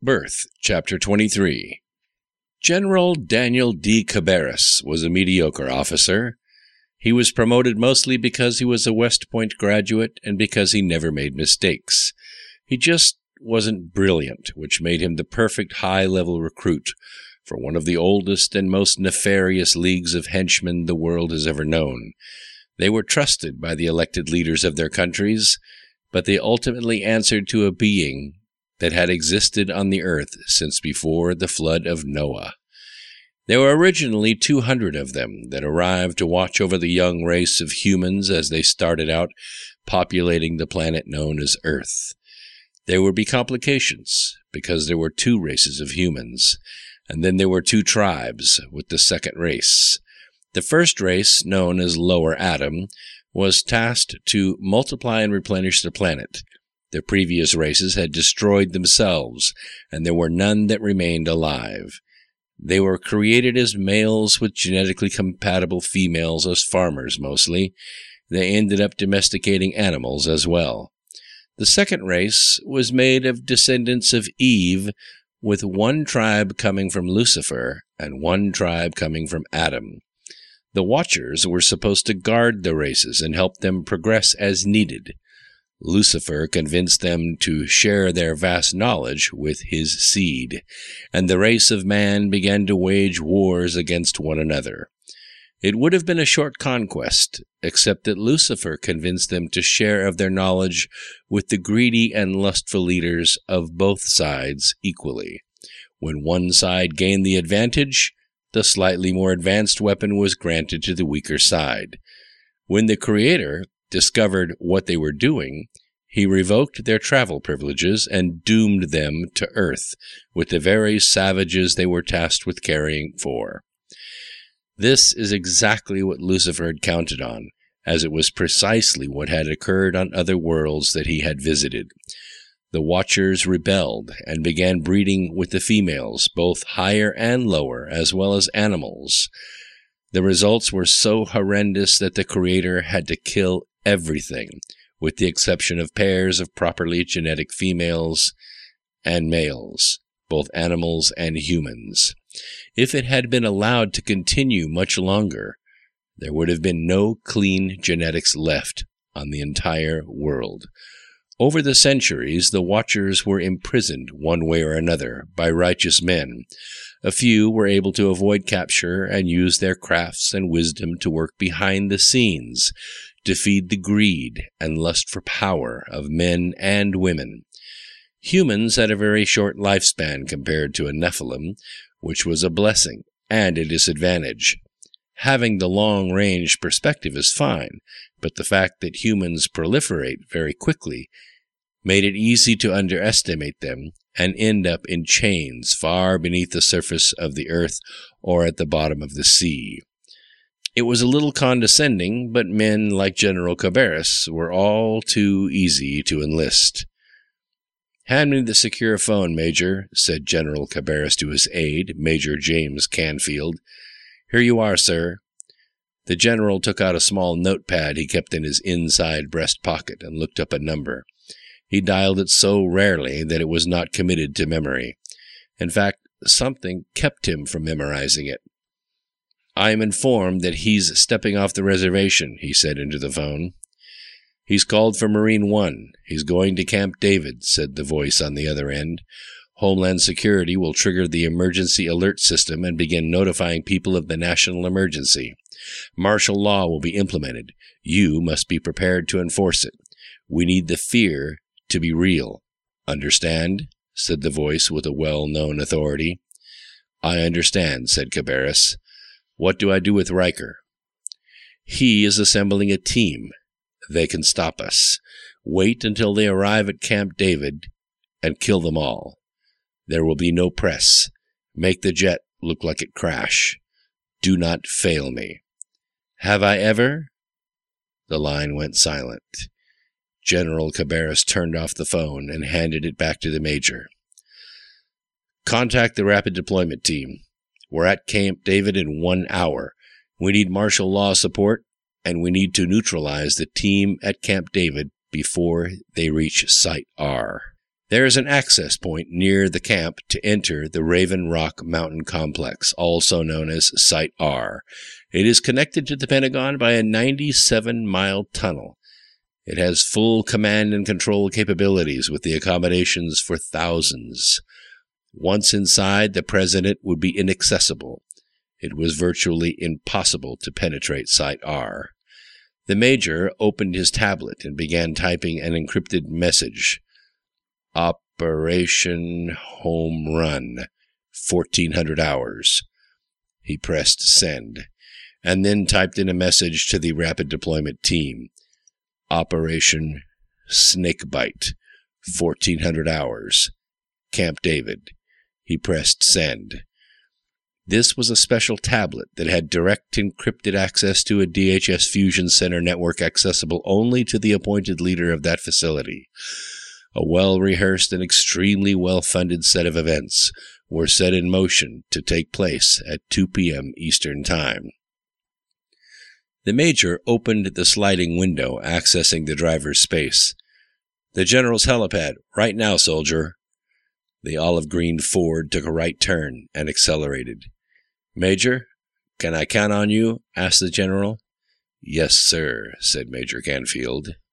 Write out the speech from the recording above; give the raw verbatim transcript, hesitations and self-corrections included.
Birth, Chapter twenty-three. General Daniel D. Cabarrus was a mediocre officer. He was promoted mostly because he was a West Point graduate and because he never made mistakes. He just wasn't brilliant, which made him the perfect high-level recruit for one of the oldest and most nefarious leagues of henchmen the world has ever known. They were trusted by the elected leaders of their countries, but they ultimately answered to a being that had existed on the earth since before the flood of Noah. There were originally two hundred of them that arrived to watch over the young race of humans as they started out populating the planet known as Earth. There would be complications, because there were two races of humans, and then there were two tribes with the second race. The first race, known as Lower Adam, was tasked to multiply and replenish the planet. The previous races had destroyed themselves, and there were none that remained alive. They were created as males with genetically compatible females as farmers mostly. They ended up domesticating animals as well. The second race was made of descendants of Eve, with one tribe coming from Lucifer and one tribe coming from Adam. The Watchers were supposed to guard the races and help them progress as needed. Lucifer convinced them to share their vast knowledge with his seed, and the race of man began to wage wars against one another. It would have been a short conquest, except that Lucifer convinced them to share of their knowledge with the greedy and lustful leaders of both sides equally. When one side gained the advantage, the slightly more advanced weapon was granted to the weaker side. When the Creator discovered what they were doing, he revoked their travel privileges and doomed them to Earth with the very savages they were tasked with caring for. This is exactly what Lucifer had counted on, as it was precisely what had occurred on other worlds that he had visited. The Watchers rebelled and began breeding with the females, both higher and lower, as well as animals. The results were so horrendous that the Creator had to kill everything, with the exception of pairs of properly genetic females and males, both animals and humans. If it had been allowed to continue much longer, there would have been no clean genetics left on the entire world. Over the centuries, the Watchers were imprisoned one way or another by righteous men. A few were able to avoid capture and use their crafts and wisdom to work behind the scenes, to feed the greed and lust for power of men and women. Humans had a very short lifespan compared to a Nephilim, which was a blessing and a disadvantage. Having the long-range perspective is fine, but the fact that humans proliferate very quickly made it easy to underestimate them and end up in chains far beneath the surface of the earth or at the bottom of the sea. It was a little condescending, but men like General Cabarrus were all too easy to enlist. "Hand me the secure phone, Major," said General Cabarrus to his aide, Major James Canfield. "Here you are, sir." The general took out a small notepad he kept in his inside breast pocket and looked up a number. He dialed it so rarely that it was not committed to memory. In fact, something kept him from memorizing it. "I am informed that he's stepping off the reservation," he said into the phone. "He's called for Marine One. He's going to Camp David," said the voice on the other end. "Homeland Security will trigger the emergency alert system and begin notifying people of the national emergency. Martial law will be implemented. You must be prepared to enforce it. We need the fear to be real. Understand?" said the voice with a well-known authority. "I understand," said Cabarrus. "What do I do with Riker?" "He is assembling a team. They can stop us. Wait until they arrive at Camp David and kill them all. There will be no press. Make the jet look like it crashed. Do not fail me." "Have I ever?" The line went silent. General Cabarrus turned off the phone and handed it back to the major. "Contact the rapid deployment team. We're at Camp David in one hour. We need martial law support, and we need to neutralize the team at Camp David before they reach Site R." There is an access point near the camp to enter the Raven Rock Mountain Complex, also known as Site R. It is connected to the Pentagon by a ninety-seven mile tunnel. It has full command and control capabilities with the accommodations for thousands. Once inside, the president would be inaccessible. It was virtually impossible to penetrate Site R. The major opened his tablet and began typing an encrypted message. Operation Home Run, fourteen hundred hours. He pressed send, and then typed in a message to the rapid deployment team. Operation Snakebite, fourteen hundred hours. Camp David. He pressed send. This was a special tablet that had direct encrypted access to a D H S Fusion Center network accessible only to the appointed leader of that facility. A well-rehearsed and extremely well-funded set of events were set in motion to take place at two p.m. Eastern Time. The major opened the sliding window, accessing the driver's space. The general's helipad, right now, soldier. The olive-green Ford took a right turn and accelerated. Major, can I count on you? Asked the general. Yes, sir, said Major Canfield.